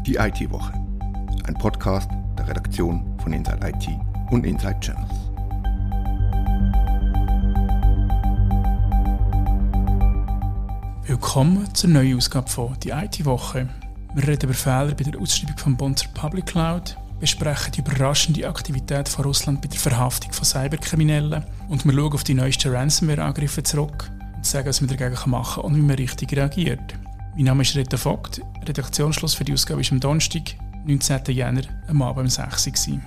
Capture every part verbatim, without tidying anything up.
Die I T-Woche, ein Podcast der Redaktion von Inside I T und Inside Channels. Willkommen zur neuen Ausgabe von «Die I T-Woche». Wir reden über Fehler bei der Ausschreibung vom Bund zur Public Cloud, besprechen die überraschende Aktivität von Russland bei der Verhaftung von Cyberkriminellen und wir schauen auf die neuesten Ransomware-Angriffe zurück und sagen, was man dagegen machen kann und wie man richtig reagiert. Mein Name ist Rita Vogt. Redaktionsschluss für die Ausgabe war am Donnerstag, neunzehnten Jänner, am Abend um sechs Uhr.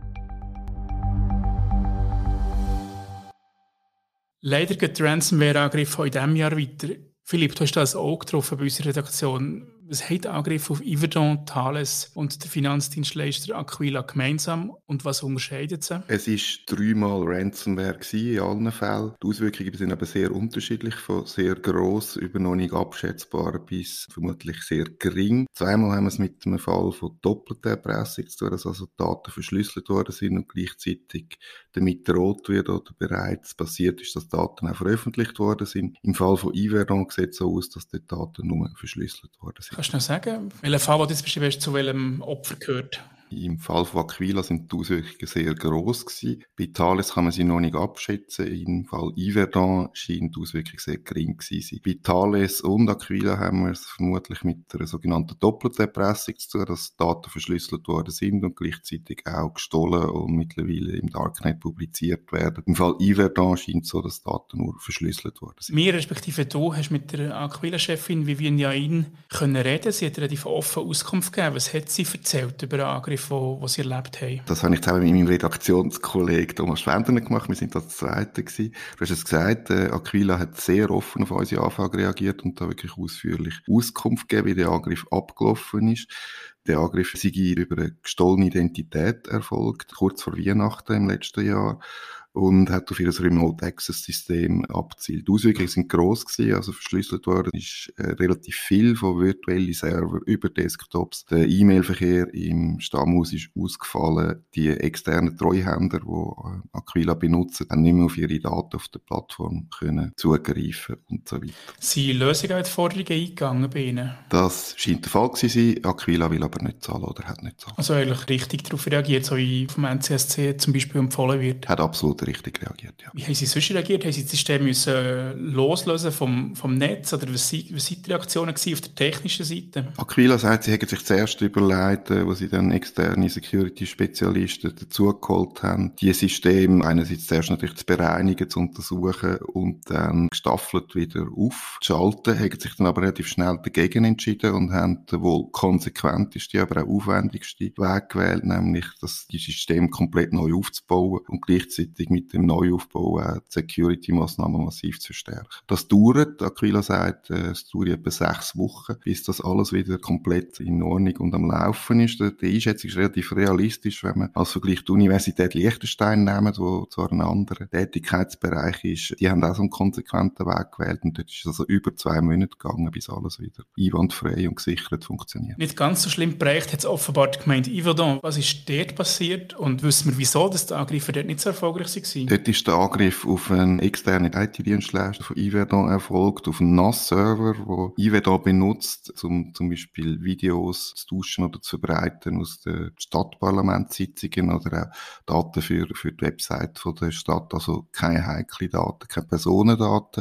Leider geht der Ransomware-Angriff auch in diesem Jahr weiter. Philipp, du hast da ein Auge getroffen bei unserer Redaktion. Was haben die Angriffe auf Yverdon, Thales und der Finanzdienstleister Aquila gemeinsam und was unterscheidet sie? Es war dreimal Ransomware in allen Fällen. Die Auswirkungen sind aber sehr unterschiedlich, von sehr gross über noch nicht abschätzbar bis vermutlich sehr gering. Zweimal haben wir es mit einem Fall von doppelter Erpressung zu tun, dass also Daten verschlüsselt worden sind und gleichzeitig damit droht wird oder bereits passiert ist, dass Daten auch veröffentlicht worden sind. Im Fall von Yverdon sieht es so aus, dass die Daten nur verschlüsselt worden sind. Kannst du noch sagen, welcher Fall, den du jetzt beschrieben hast, zu welchem Opfer gehört? Im Fall von Aquila sind die Auswirkungen sehr gross gewesen. Bei Thales kann man sie noch nicht abschätzen. Im Fall Yverdon scheint die Auswirkung sehr gering gewesen sein. Bei Thales und Aquila haben wir es vermutlich mit einer sogenannten doppelten Erpressung zu tun, dass Daten verschlüsselt worden sind und gleichzeitig auch gestohlen und mittlerweile im Darknet publiziert werden. Im Fall Yverdon scheint es so, dass Daten nur verschlüsselt worden sind. Mir, respektive du, hast mit der Aquila-Chefin Vivienne Jain können reden. Sie hat relativ offen Auskunft gegeben. Was hat sie erzählt über den Angriff, Wo, wo sie erlebt haben? Das habe ich zusammen mit meinem Redaktionskollegen Thomas Schwendner gemacht. Wir sind das Zweite gewesen. Du hast es gesagt, äh, Aquila hat sehr offen auf unsere Anfrage reagiert und da wirklich ausführlich Auskunft gegeben, wie der Angriff abgelaufen ist. Der Angriff sei über eine gestohlene Identität erfolgt, kurz vor Weihnachten im letzten Jahr. Und hat auf ihr Remote-Access-System abgezielt. Die Auswirkungen sind gross gewesen, also verschlüsselt worden ist äh, relativ viel von virtuellen Server über Desktops. Der E-Mail-Verkehr im Stammhaus ist ausgefallen. Die externen Treuhänder, die äh, Aquila benutzen, haben nicht mehr auf ihre Daten auf der Plattform können zugreifen und so weiter. Sind Lösungen mit Forderungen eingegangen bei Ihnen? Das scheint der Fall zu sein. Aquila will aber nicht zahlen oder hat nicht zahlen. Also eigentlich richtig darauf reagiert, so wie vom N C S C zum Beispiel empfohlen wird? Hat absolut richtig reagiert, ja. Wie haben Sie sonst reagiert? Haben Sie das System müssen loslösen vom, vom Netz? Oder was waren die Reaktionen auf der technischen Seite? Aquila sagt, sie hätten sich zuerst überlegt, wo sie dann externe Security-Spezialisten dazugeholt haben, die Systeme einerseits zuerst natürlich zu bereinigen, zu untersuchen und dann gestaffelt wieder aufzuschalten, haben sich dann aber relativ schnell dagegen entschieden und haben den wohl konsequenteste, aber auch aufwendigste Weg gewählt, nämlich das die Systeme komplett neu aufzubauen und gleichzeitig mit dem Neuaufbau auch die Security-Massnahmen massiv zu verstärken. Das dauert, Aquila sagt, es dauert etwa sechs Wochen, bis das alles wieder komplett in Ordnung und am Laufen ist. Die Einschätzung ist relativ realistisch, wenn man als Vergleich die Universität Liechtenstein nimmt, wo zwar ein anderer Tätigkeitsbereich ist. Die haben auch so einen konsequenten Weg gewählt und dort ist es also über zwei Monate gegangen, bis alles wieder einwandfrei und gesichert funktioniert. Nicht ganz so schlimm geprägt hat es offenbar die Gemeinde Yverdon. Was ist dort passiert und wissen wir, wieso dass die Angriffe dort nicht so erfolgreich waren? Dort ist der Angriff auf einen externen I T-Dienstleister von Yverdon erfolgt, auf einen N A S-Server, den Yverdon benutzt, um zum Beispiel Videos zu tauschen oder zu verbreiten aus den Stadtparlamentssitzungen oder auch Daten für, für die Website von der Stadt, also keine heiklen Daten, keine Personendaten.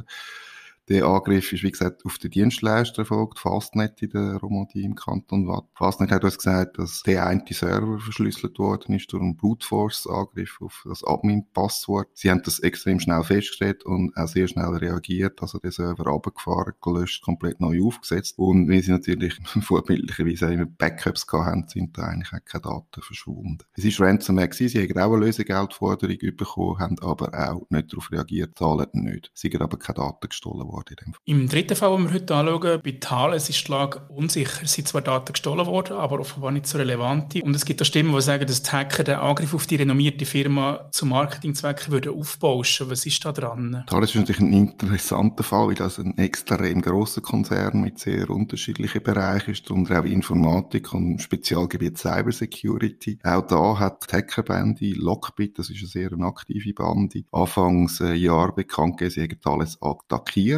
Der Angriff ist, wie gesagt, auf den Dienstleister erfolgt, Fastnet in der Romandie im Kanton Waadt. Fastnet hat uns gesagt, dass der eine Server verschlüsselt worden ist durch einen Brute Force-Angriff auf das Admin-Passwort. Sie haben das extrem schnell festgestellt und auch sehr schnell reagiert, also den Server runtergefahren, gelöscht, komplett neu aufgesetzt. Und weil sie natürlich vorbildlicherweise immer Backups hatten, sind da eigentlich auch keine Daten verschwunden. Es war Ransomware gewesen, sie haben auch eine Lösegeldforderung bekommen, haben aber auch nicht darauf reagiert, zahlen nicht. Sie haben aber keine Daten gestohlen worden. Im dritten Fall, den wir heute anschauen, bei Thales ist die Lage unsicher. Es sind zwar Daten gestohlen worden, aber offenbar nicht so relevant. Und es gibt auch Stimmen, die sagen, dass die Hacker den Angriff auf die renommierte Firma zu Marketingzwecken würden aufbauschen. Was ist da dran? Thales ist natürlich ein interessanter Fall, weil das ein extrem grosser Konzern mit sehr unterschiedlichen Bereichen ist, darunter auch Informatik und Spezialgebiet Cybersecurity. Auch da hat die Hackerbande Lockbit, das ist eine sehr aktive Bande, Anfangs Jahr bekannt gegeben, sie haben Thales attackiert.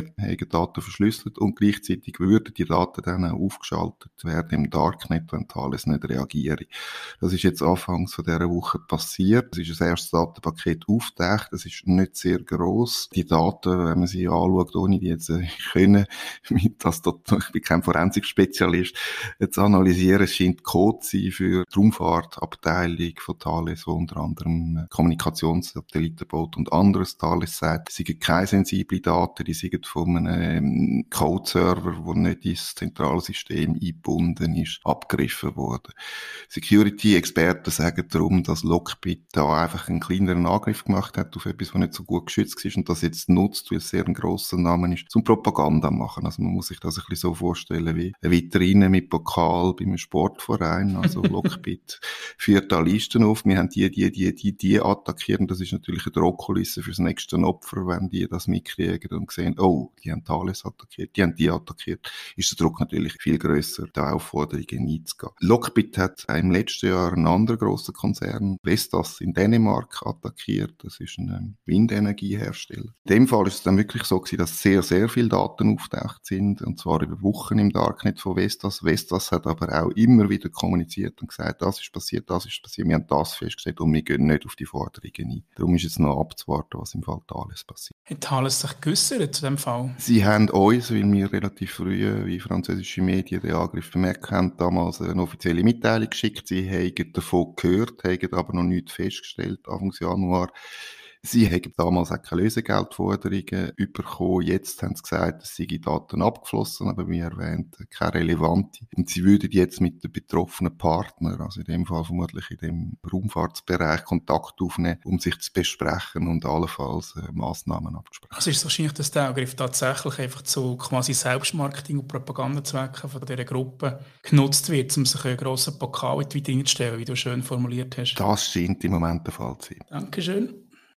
entkriptiert, haben Daten verschlüsselt und gleichzeitig würden die Daten dann auch aufgeschaltet werden im Darknet, wenn Thales nicht reagiere. Das ist jetzt anfangs von dieser Woche passiert. Es ist ein erstes Datenpaket aufgetaucht. Es ist nicht sehr gross. Die Daten, wenn man sie anschaut, ohne die jetzt äh, können, das, ich bin kein Forensik-Spezialist, jetzt analysieren, es scheint Code zu sein für die Raumfahrtabteilung von Thales, wo unter anderem Kommunikationssatelliten baut und anderes. Thales sagt, es sind keine sensiblen Daten, die sind von einem Code-Server, der nicht ins zentrale System eingebunden ist, abgegriffen worden. Security-Experten sagen darum, dass Lockbit da einfach einen kleineren Angriff gemacht hat auf etwas, was nicht so gut geschützt ist und das jetzt nutzt, weil es sehr ein grosser Name ist, zum Propaganda machen. Also man muss sich das ein bisschen so vorstellen wie eine Vitrine mit Pokal bei einem Sportverein. Also Lockbit führt da Listen auf. Wir haben die, die, die, die, die attackieren. Das ist natürlich eine Drohkulisse fürs nächste Opfer, wenn die das mitkriegen und sehen, oh, die haben Thales attackiert, die haben die attackiert, ist der Druck natürlich viel grösser, da Aufforderungen einzugehen. Lockbit hat im letzten Jahr einen anderen grossen Konzern, Vestas in Dänemark, attackiert. Das ist ein Windenergiehersteller. In dem Fall ist es dann wirklich so gewesen, dass sehr, sehr viele Daten auftaucht sind, und zwar über Wochen im Darknet von Vestas. Vestas hat aber auch immer wieder kommuniziert und gesagt, das ist passiert, das ist passiert, wir haben das festgestellt und wir gehen nicht auf die Forderungen ein. Darum ist jetzt noch abzuwarten, was im Fall Thales passiert. Hat Thales sich geäussert zu diesem Fall? Sie haben uns, weil wir relativ früh, wie französische Medien den Angriff bemerkt haben, damals eine offizielle Mitteilung geschickt. Sie haben davon gehört, haben aber noch nichts festgestellt, Anfang Januar. Sie haben damals auch keine Lösegeldforderungen bekommen. Jetzt haben sie gesagt, es seien Daten abgeflossen, aber wie erwähnt, keine relevante. Und sie würden jetzt mit den betroffenen Partnern, also in dem Fall vermutlich in dem Raumfahrtsbereich, Kontakt aufnehmen, um sich zu besprechen und allenfalls äh, Massnahmen abzusprechen. Also ist es wahrscheinlich, dass der Angriff tatsächlich einfach zu quasi Selbstmarketing- und Propagandazwecken von dieser Gruppe genutzt wird, um sich einen grossen Pokal in die Vitrine zu stellen, wie du schön formuliert hast? Das scheint im Moment der Fall zu sein. Dankeschön.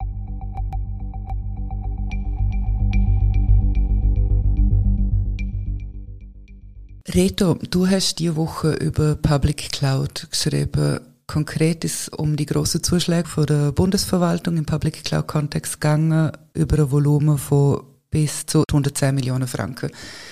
Reto, du hast diese Woche über Public Cloud geschrieben. Konkret ist es um die grossen Zuschläge von der Bundesverwaltung im Public Cloud-Kontext gegangen, über ein Volumen von bis zu hundertzehn Millionen Franken.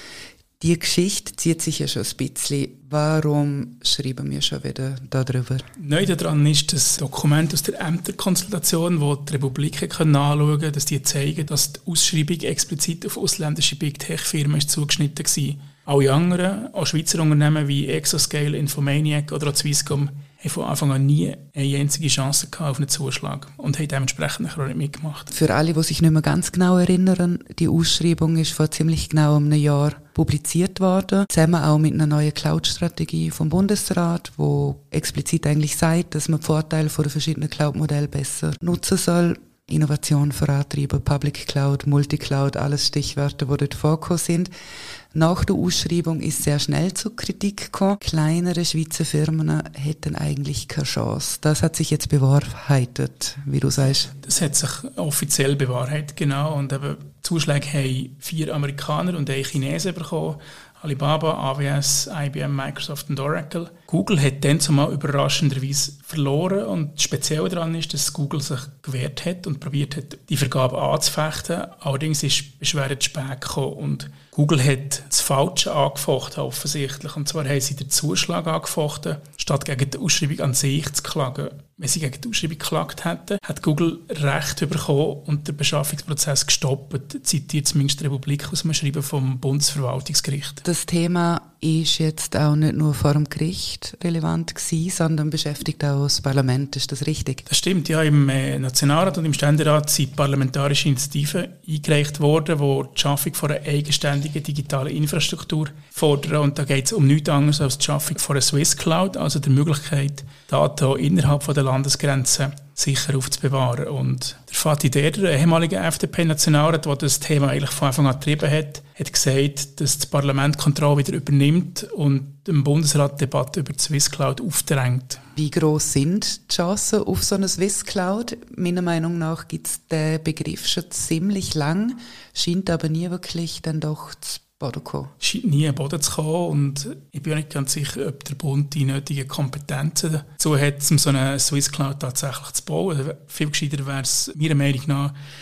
Die Geschichte zieht sich ja schon ein bisschen. Warum schreiben wir schon wieder darüber? Neu daran ist das Dokument aus der Ämterkonsultation, wo die Republik anschauen kann, dass die zeigen, dass die Ausschreibung explizit auf ausländische Big-Tech-Firmen zugeschnitten war. Alle anderen, auch Schweizer Unternehmen wie Exoscale, Infomaniac oder auch Swisscom, haben von Anfang an nie eine einzige Chance gehabt auf einen Zuschlag und haben dementsprechend auch nicht mitgemacht. Für alle, die sich nicht mehr ganz genau erinnern, die Ausschreibung ist vor ziemlich genau einem Jahr publiziert worden, zusammen auch mit einer neuen Cloud-Strategie vom Bundesrat, wo explizit eigentlich sagt, dass man die Vorteile von den verschiedenen Cloud-Modellen besser nutzen soll. Innovation vorantreiben, Public Cloud, Multicloud, alles Stichwörter, die dort vorgekommen sind. Nach der Ausschreibung ist sehr schnell zur Kritik gekommen. Kleinere Schweizer Firmen hätten eigentlich keine Chance. Das hat sich jetzt bewahrheitet, wie du sagst. Das hat sich offiziell bewahrheitet, genau. Und eben Zuschläge haben vier Amerikaner und ein Chinesen bekommen. Alibaba, A W S, I B M, Microsoft und Oracle. Google hat dann zumal überraschenderweise verloren und speziell daran ist, dass Google sich gewehrt hat und probiert hat, die Vergabe anzufechten. Allerdings ist die Beschwerde zu spät gekommen und Google hat das Falsche angefochten offensichtlich. Und zwar haben sie den Zuschlag angefochten, statt gegen die Ausschreibung an sich zu klagen. Wenn sie gegen die Ausschreibung geklagt hätten, hat Google Recht bekommen und den Beschaffungsprozess gestoppt, zitiert zumindest die Republik aus dem Schreiben vom Bundesverwaltungsgericht. Das Thema ist jetzt auch nicht nur vor dem Gericht relevant gewesen, sondern beschäftigt auch das Parlament. Ist das richtig? Das stimmt, ja. Im äh, Nationalrat und im Ständerat sind parlamentarische Initiativen eingereicht worden, die die Schaffung von einer eigenständigen digitalen Infrastruktur fordern. Und da geht es um nichts anderes als die Schaffung von einer Swiss Cloud, also der Möglichkeit, Daten innerhalb von der Landesgrenzen sicher aufzubewahren. Und der Fatih Derder, der ehemalige F D P-Nationalrat, der das Thema eigentlich von Anfang an getrieben hat, hat gesagt, dass das Parlament Kontrolle wieder übernimmt und dem Bundesrat die Debatte über die Swiss Cloud aufdrängt. Wie gross sind die Chancen auf so eine Swiss Cloud? Meiner Meinung nach gibt es den Begriff schon ziemlich lang, scheint aber nie wirklich dann doch zu Boden kommen. Scheint nie am Boden zu kommen und ich bin auch nicht ganz sicher, ob der Bund die nötigen Kompetenzen dazu hat, um so eine Swiss Cloud tatsächlich zu bauen. Viel gescheiter wäre es meiner Meinung nach,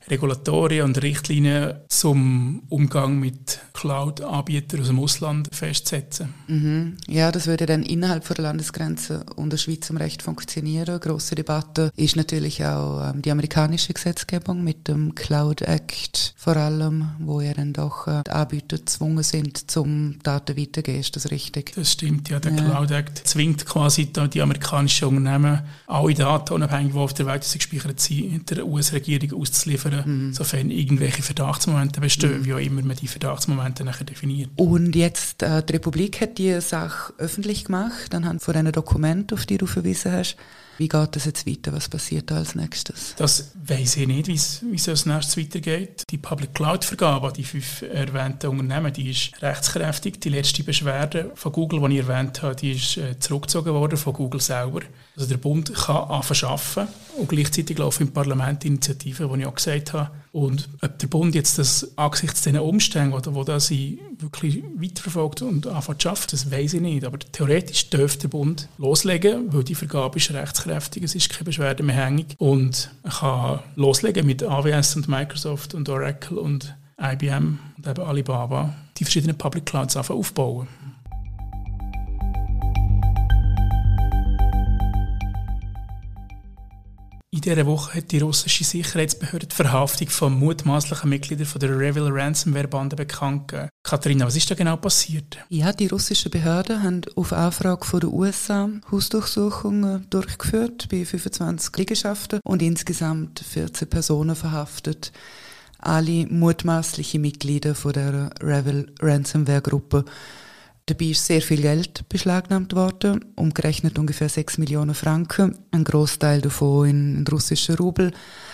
Regulatorien und Richtlinien zum Umgang mit Cloud-Anbietern aus dem Ausland festsetzen. Mhm. Ja, das würde dann innerhalb der Landesgrenze und der Schweiz im Recht funktionieren. Grosse Debatte ist natürlich auch ähm, die amerikanische Gesetzgebung mit dem Cloud Act vor allem, wo ja dann doch äh, die Anbieter gezwungen sind, zum Daten weitergeben. Ist das richtig? Das stimmt, ja. Der ja. Cloud Act zwingt quasi die amerikanischen Unternehmen, alle Daten, unabhängig die auf der Welt gespeichert sind, der U S-Regierung auszuliefern, mhm. sofern irgendwelche Verdachtsmomente bestehen, mhm. wie auch immer man die Verdachtsmomente nachher definiert. Und jetzt, äh, die Republik hat die Sache öffentlich gemacht, anhand von einem Dokument, auf die du verwiesen hast. Wie geht das jetzt weiter? Was passiert da als nächstes? Das weiss ich nicht, wie es als nächstes weitergeht. Die Public Cloud-Vergabe, die fünf erwähnten Unternehmen, die ist rechtskräftig. Die letzte Beschwerde von Google, die ich erwähnt habe, die ist äh, zurückgezogen worden von Google selber. Also der Bund kann anfangen arbeiten und gleichzeitig laufen im Parlament Initiativen, die ich auch gesagt habe. Und ob der Bund jetzt das angesichts dieser Umstände, die, die da sie wirklich weiterverfolgt und anfängt zu arbeiten, das weiss ich nicht. Aber theoretisch dürfte der Bund loslegen, weil die Vergabe ist rechtskräftig, es ist keine Beschwerde mehr hängig. Und er kann loslegen mit A W S und Microsoft und Oracle und I B M und eben Alibaba, die verschiedenen Public Clouds aufbauen. In dieser Woche hat die russische Sicherheitsbehörde die Verhaftung von mutmaßlichen Mitgliedern von der Revil Ransomware-Bande bekannt gegeben. Katharina, was ist da genau passiert? Ja, die russischen Behörden haben auf Anfrage von den U S A Hausdurchsuchungen durchgeführt bei fünfundzwanzig Liegenschaften und insgesamt vierzehn Personen verhaftet. Alle mutmaßliche Mitglieder von der Revil Ransomware-Gruppe. Dabei ist sehr viel Geld beschlagnahmt worden, umgerechnet ungefähr sechs Millionen Franken, ein Großteil davon in, in russischen Rubel,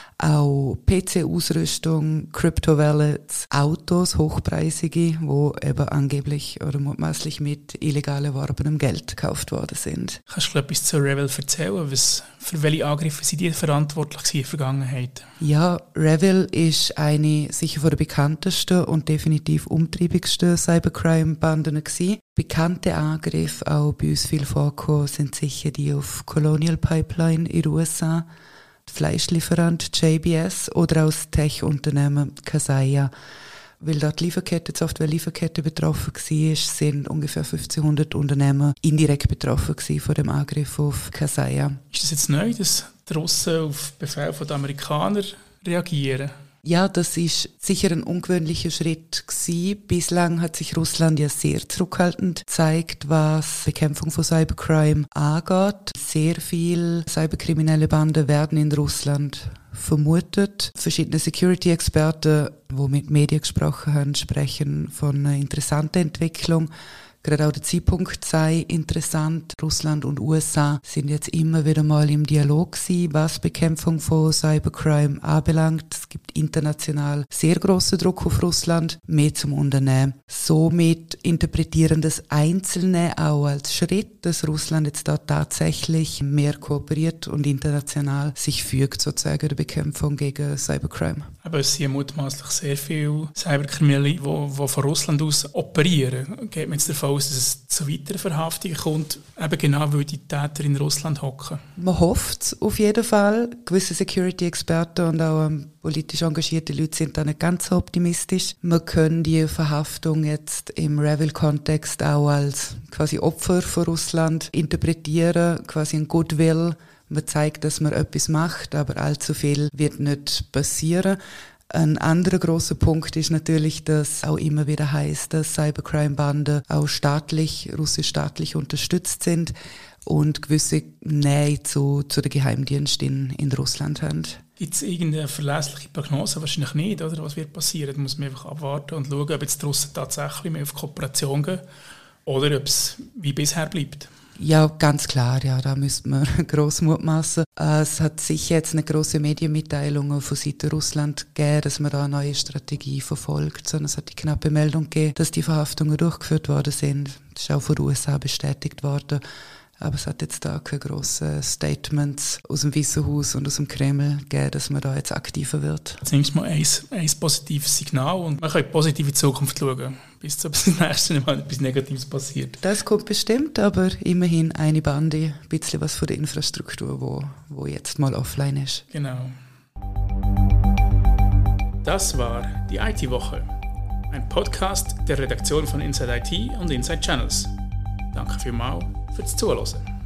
auch P C-Ausrüstung, Crypto-Wallets, Autos, hochpreisige, die eben angeblich oder mutmaßlich mit illegal erworbenem Geld gekauft worden sind. Kannst du etwas zur Revil erzählen? Was, für welche Angriffe sind die verantwortlich in der Vergangenheit? Ja, Revil ist eine sicher von der bekanntesten und definitiv umtriebigsten Cybercrime-Banden gewesen. Bekannte Angriffe, auch bei uns viel vorgekommen, sind sicher die auf Colonial Pipeline in den U S A, Fleischlieferant J B S oder auch das Tech-Unternehmen Kaseya. Weil dort die Lieferkette, die Software-Lieferkette betroffen war, sind ungefähr fünfzehnhundert Unternehmen indirekt betroffen von dem Angriff auf Kaseya. Ist das jetzt neu, dass die Russen auf Befehl der Amerikaner reagieren? Ja, das ist sicher ein ungewöhnlicher Schritt gewesen. Bislang hat sich Russland ja sehr zurückhaltend gezeigt, was Bekämpfung von Cybercrime angeht. Sehr viele cyberkriminelle Banden werden in Russland vermutet. Verschiedene Security-Experten, die mit Medien gesprochen haben, sprechen von einer interessanten Entwicklung. Gerade auch der Zeitpunkt sei interessant. Russland und U S A sind jetzt immer wieder mal im Dialog gewesen, was Bekämpfung von Cybercrime anbelangt. Es gibt international sehr grossen Druck auf Russland, mehr zum Unternehmen. Somit interpretieren das Einzelne auch als Schritt, dass Russland jetzt da tatsächlich mehr kooperiert und international sich fügt, sozusagen der Bekämpfung gegen Cybercrime. Aber es sind mutmaßlich sehr viele Cyberkriminelle, die, die von Russland aus operieren. Geht man jetzt davon aus, dass es zu weiteren Verhaftungen kommt, eben genau, weil die Täter in Russland hocken? Man hofft es auf jeden Fall. Gewisse Security-Experten und auch ähm, politisch engagierte Leute sind da nicht ganz so optimistisch. Man kann die Verhaftung jetzt im Revil-Kontext auch als quasi Opfer von Russland interpretieren, quasi ein Goodwill. Man zeigt, dass man etwas macht, aber allzu viel wird nicht passieren. Ein anderer grosser Punkt ist natürlich, dass auch immer wieder heisst, dass Cybercrime-Banden auch staatlich, russisch staatlich unterstützt sind und gewisse Nähe zu, zu den Geheimdiensten in, in Russland haben. Gibt es irgendeine verlässliche Prognose? Wahrscheinlich nicht, oder? Was wird passieren? Da muss man einfach abwarten und schauen, ob jetzt die Russen tatsächlich mehr auf Kooperation gehen oder ob es wie bisher bleibt. Ja, ganz klar, ja, da müsste man gross mutmaßen. Es hat sicher jetzt eine grosse Medienmitteilung von Seiten Russland gegeben, dass man da eine neue Strategie verfolgt, sondern es hat die knappe Meldung gegeben, dass die Verhaftungen durchgeführt worden sind. Das ist auch von den U S A bestätigt worden. Aber es hat jetzt da keine grossen Statements aus dem Weißen Haus und aus dem Kreml gegeben, dass man da jetzt aktiver wird. Zumindest mal ein, ein positives Signal und man kann positiv in die Zukunft schauen, bis zum nächsten Mal etwas Negatives passiert. Das kommt bestimmt, aber immerhin eine Bande, ein bisschen was von der Infrastruktur, wo, wo jetzt mal offline ist. Genau. Das war die I T-Woche, ein Podcast der Redaktion von Inside I T und Inside Channels. Danke vielmals fürs Zuhören.